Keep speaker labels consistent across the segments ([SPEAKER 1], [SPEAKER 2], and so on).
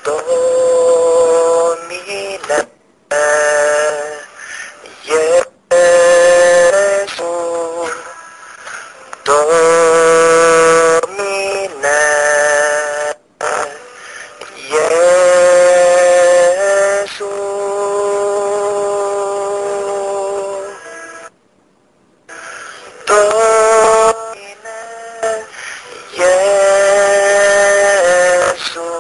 [SPEAKER 1] Domine Iesu, Domine Iesu, Domine Iesu,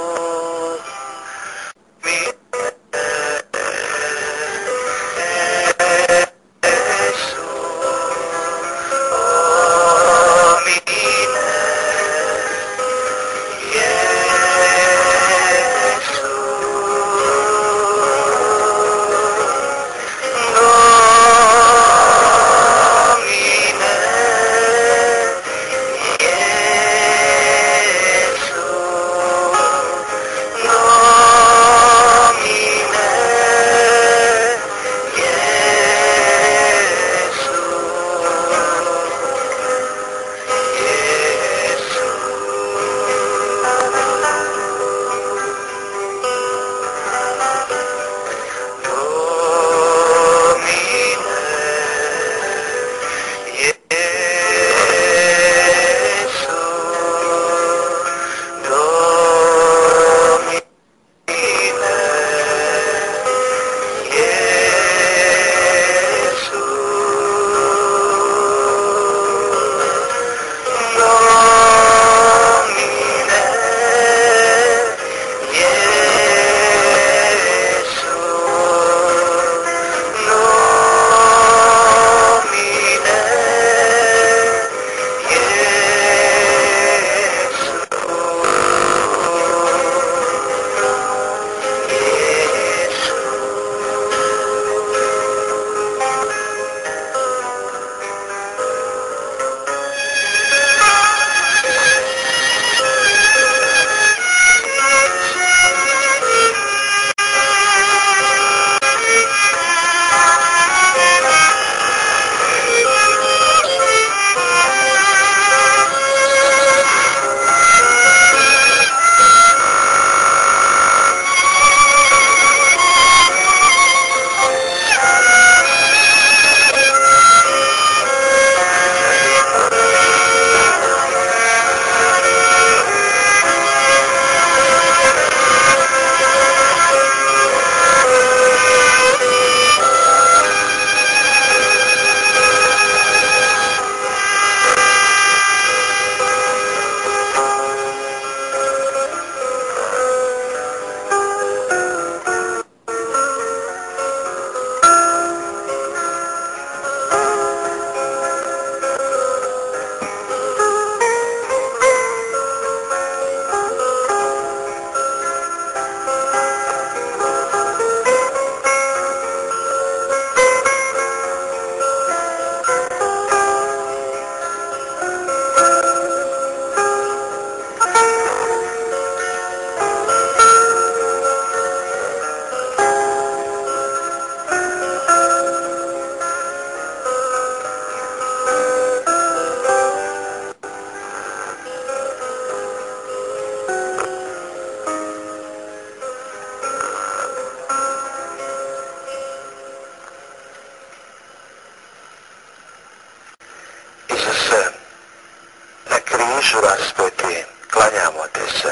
[SPEAKER 2] križu raspeti, klanjamo ti se.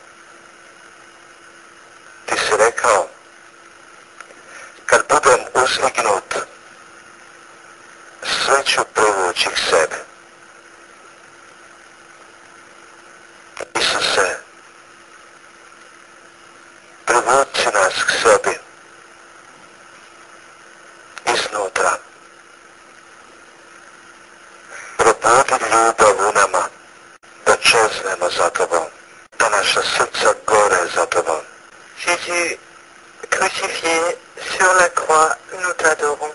[SPEAKER 2] Ti si rekao, kad budem uzdignut, sve ću privući k sebi. Isuse, privuci nas k sebi, iznutra. Probudi ljubav u nama, da čeznemo za tobom, da naša srca gore za tobom.
[SPEAKER 1] Jésus, crucifié sur la croix, nous t'adorons.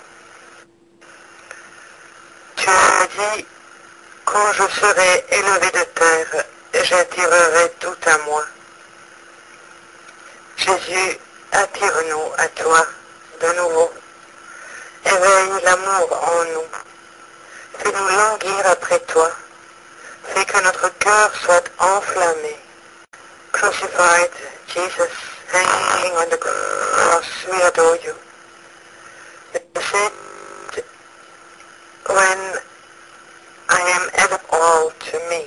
[SPEAKER 1] Tu as dit, quand je serai élevé de terre, j'attirerai tout à moi. Jésus, attire-nous à toi de nouveau. Éveille l'amour en nous. Fais-nous languir après toi. Fais que notre cœur soit enflammé. Crucified Jesus, hanging on the cross, we adore you. You said, when I am ever all to me,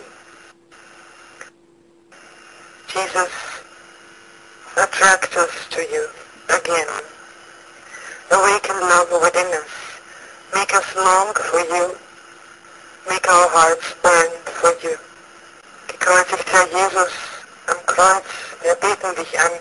[SPEAKER 1] Jesus, attract us to you again. Awaken love within us. Make us long for you. Make our hearts burn for you. Gekreuzigter Jesus, am Kreuz, wir beten dich an.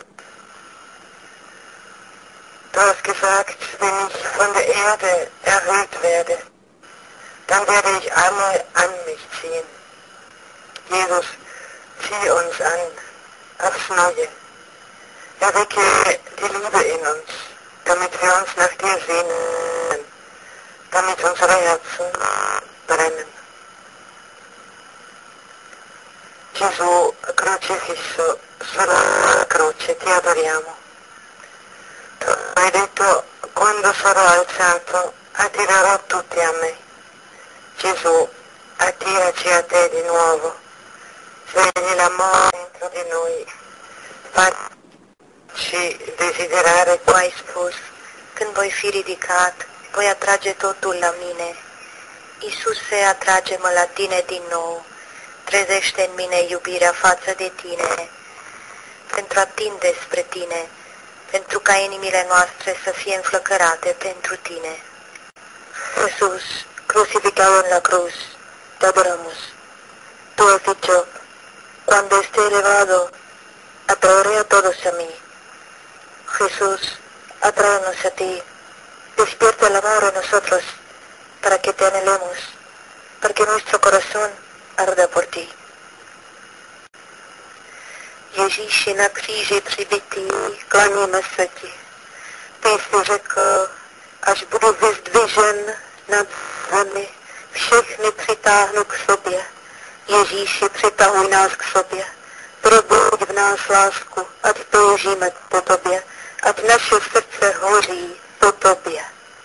[SPEAKER 1] Du hast gesagt, wenn ich von der Erde erhöht werde, dann werde ich alle an mich ziehen. Jesus, zieh uns an, aufs Neue. Erwecke die Liebe in uns, damit wir uns nach dir sehnen, damit unsere Herzen brennen. Gesù crocifisso sulla croce, ti adoriamo. Tu hai detto, quando sarò alzato, attirerò tutti a me. Gesù, attiraci a te di nuovo. Svegli l'amore dentro di noi. Facci desiderare.
[SPEAKER 3] Tu ai spus, când voi fi ridicat, voi atrage totul la mine. Iisuse, atrage-mă la tine din nou. Trezește în mine iubirea față de tine, pentru a tinde spre tine, pentru ca inimile noastre să fie înflăcărate pentru tine. Jesús, crucificado en la cruz, te adoramos. Tú has dicho, cuando esté elevado, atraeré a todos a mí. Jesús, atráenos a ti, despierta el amor en nosotros, para que te anhelemos, para que nuestro corazón arda por ti. Ježíši, na kříži přibitý, klaníme se ti. Ty jsi řekl, až budu vyzdvižen nad zemi, všechny přitáhnu k sobě. Ježíši, přitahuj nás k sobě. Probuď v nás lásku, ať toužíme po tobě, ať naše srdce hoří po tobě.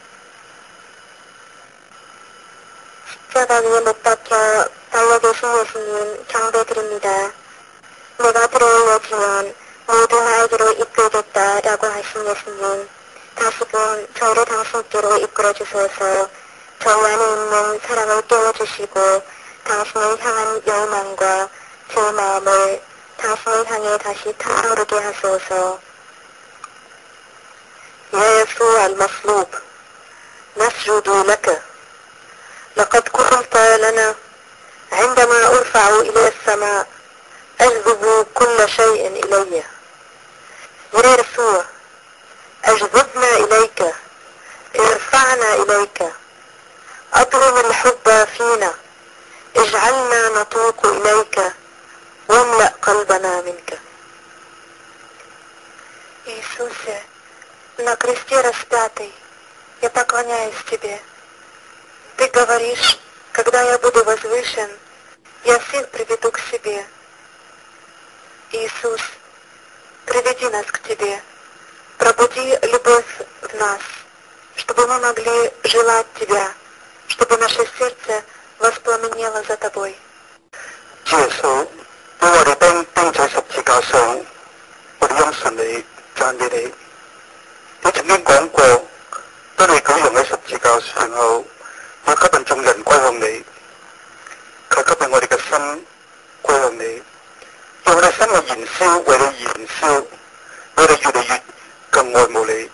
[SPEAKER 3] 십자가 위에 못 박혀 달려 계신 예수님 경배드립니다. 내가 들어올려지면 모두 나에게로 이끌겠다라고 하신 예수님, 다시금 저를 당신께로 이끌어주셔서 저 안에 있는 사랑을 깨워주시고 당신을 향한 열망과 제 마음을 당신을 향해 다시 타오르게 하소서. يا يسوع المصلوب نسجد لك. لقد قلت لنا عندما أرفع إلى السماء أجذب كل شيء إلي. يا يسوع، أجذبنا إليك، ارفعنا إليك، أضرم الحب فينا، اجعلنا نتوق إليك، واملأ قلبنا منك. Иисусе, на кресте распятый, я поклоняюсь Тебе. Ты говоришь, когда я буду возвышен, я всех приведу к себе. Иисус, приведи нас к Тебе, пробуди любовь в нас, чтобы мы могли желать Тебя, чтобы наше сердце воспламенело за Тобой.
[SPEAKER 2] 主耶穌，當我哋釘在十字架上，我哋因神你讚美你。你曾經講過，當你舉行喺十字架嘅時候，要吸引眾人歸向你，佢吸引我哋嘅心歸向你，讓我哋心嘅燃燒為你燃燒，我哋越嚟越更愛慕你。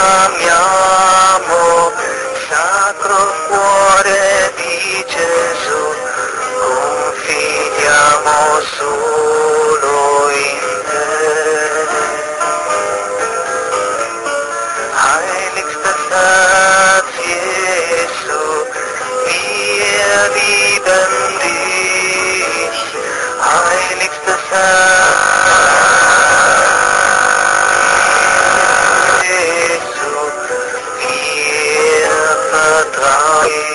[SPEAKER 2] amiamo, Sacro Cuore di Gesù, confidiamo solo in te. Heiligster Satz Jesu, wir lieben dich. Heiligster Satz Jesu, wir vertrauen.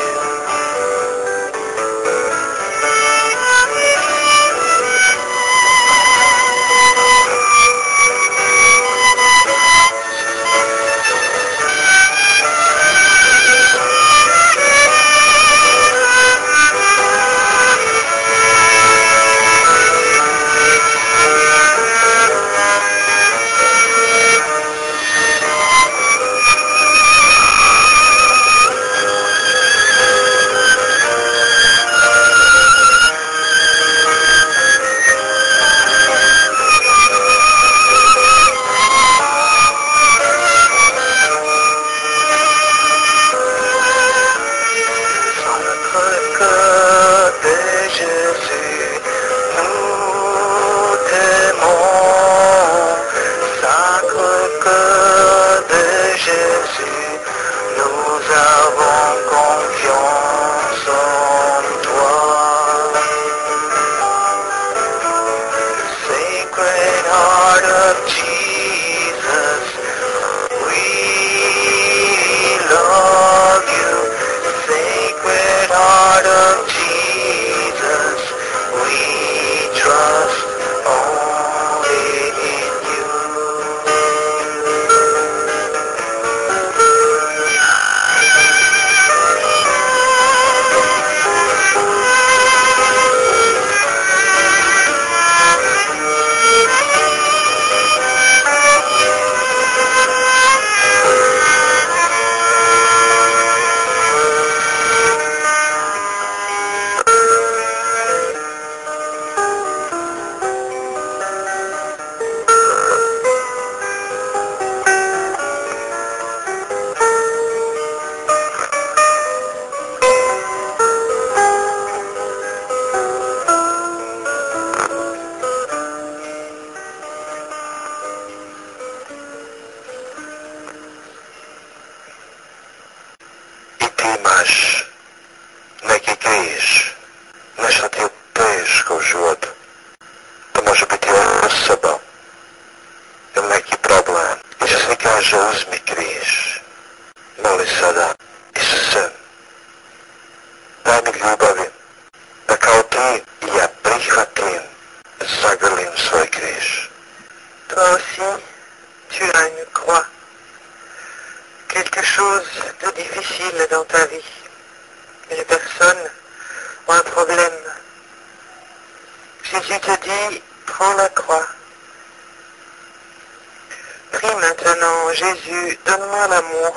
[SPEAKER 1] Jésus, donne-moi l'amour,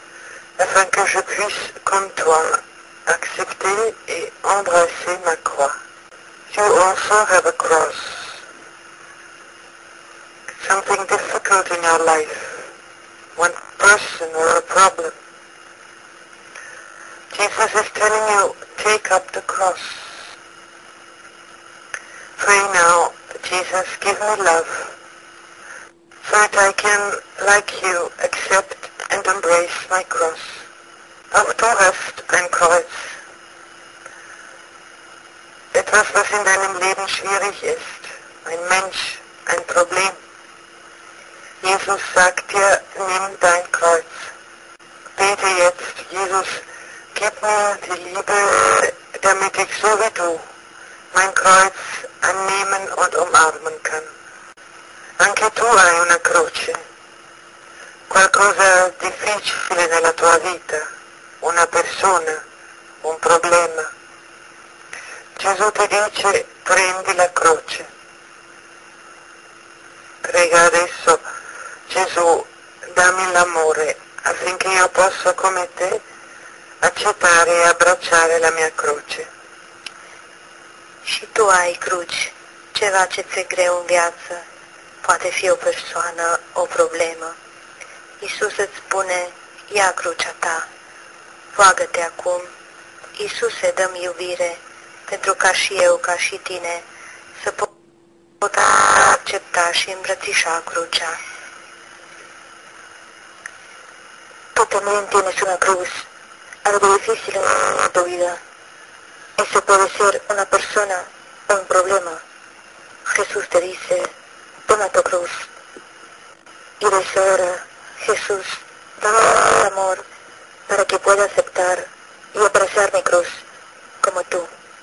[SPEAKER 1] afin que je puisse, comme toi, accepter et embrasser ma croix. You also have a cross, something difficult in your life, one person or a problem. Jesus is telling you, take up the cross. Pray now, Jesus, give me love, so that I can, like you, accept and embrace my cross. Auch du hast ein Kreuz. Etwas, was in deinem Leben schwierig ist. Ein Mensch, ein Problem. Jesus sagt dir, nimm dein Kreuz. Bete jetzt, Jesus, gib mir die Liebe, damit ich so wie du mein Kreuz annehmen und umarmen kann. Anche tu hai una croce, qualcosa difficile nella tua vita, una persona, un problema. Gesù ti dice, prendi la croce. Prega adesso, Gesù, dammi l'amore affinché io possa come te accettare e abbracciare la mia croce.
[SPEAKER 3] Și tu ai cruci, ceva ce ți-e greu în viață, poate fi o persoană, o problemă. Iisus îți spune, ia crucea ta. Roagă-te acum. Iisuse, dă-mi iubire, pentru ca și eu, ca și tine, să pot accepta și îmbrățișa crucea.
[SPEAKER 1] Tú también tienes una cruz, algo difícil en tu vida. Eso puede ser una persona o un problema. Jesús te dice, toma tu cruz. Y desde ahora, Jesús, dame el amor para que pueda aceptar y abrazar mi cruz, como tú.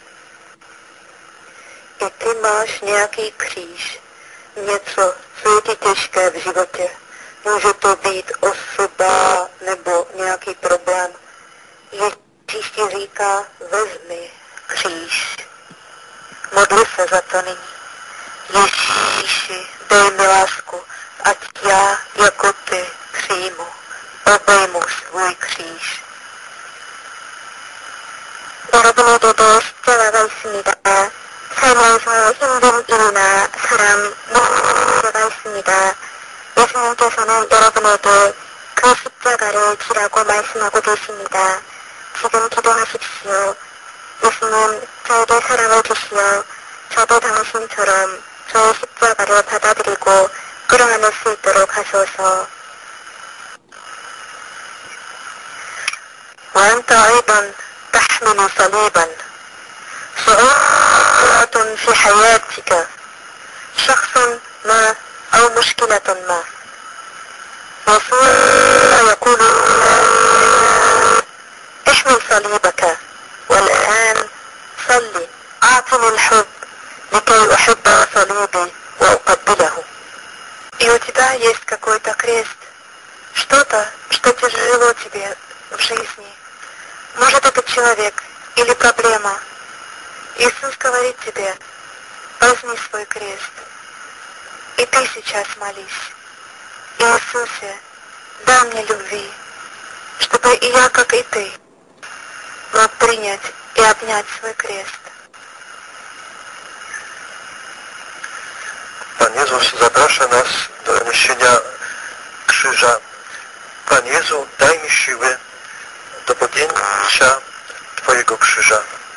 [SPEAKER 1] I ty máš nějaký kříž, něco, co je ti těžké v životě. Může to být osoba nebo nějaký problém. Ježíš ti říká, vezmi kříž. Modli se za to nyní. Ježíši, dej mi lásku, ať já jako ty přijmu, obejmu svůj kříž. 여러분의 기도 십자가가 있습니다. 삶에서 힘든 일이나 사람, 문제가 있습니다. 예수님께서는 여러분에게 그 십자가를 지라고 말씀하고 계십니다. 지금 기도하십시오. 예수님, 저에게 사랑을 주시어 저도 당신처럼 저의 십자가를 받아들이고 끌어안을 수 있도록 하소서. وأنت أيضا تحمل صليبا صعوبة في حياتك شخص ما أو مشكلة ما يسوع يقول احمل صليبك والآن صلي أعطني الحب لكي أحب صليبي وأقبله. И у тебя есть какой-то крест, что-то, что тяжело тебе в жизни. Может, это человек или проблема. Иисус говорит тебе, возьми свой крест. И ты сейчас молись. Иисусе, дай мне любви, чтобы и я, как и ты, мог принять и обнять свой kрест.
[SPEAKER 2] Pan Jezus zaprasza nas do niesienia krzyża. Pan Jezu, daj mi siły do podjęcia Twojego krzyża.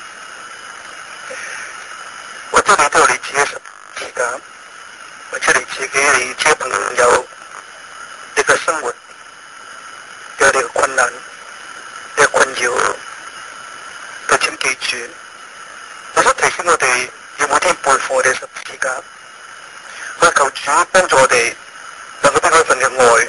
[SPEAKER 2] 我这里到你接几个，我这里只给你接朋友呢個生活有呢個困難、呢個困擾，就請記住，我想提醒我哋要每天背負我哋十字架，我求主幫助我哋能夠俾嗰份嘅愛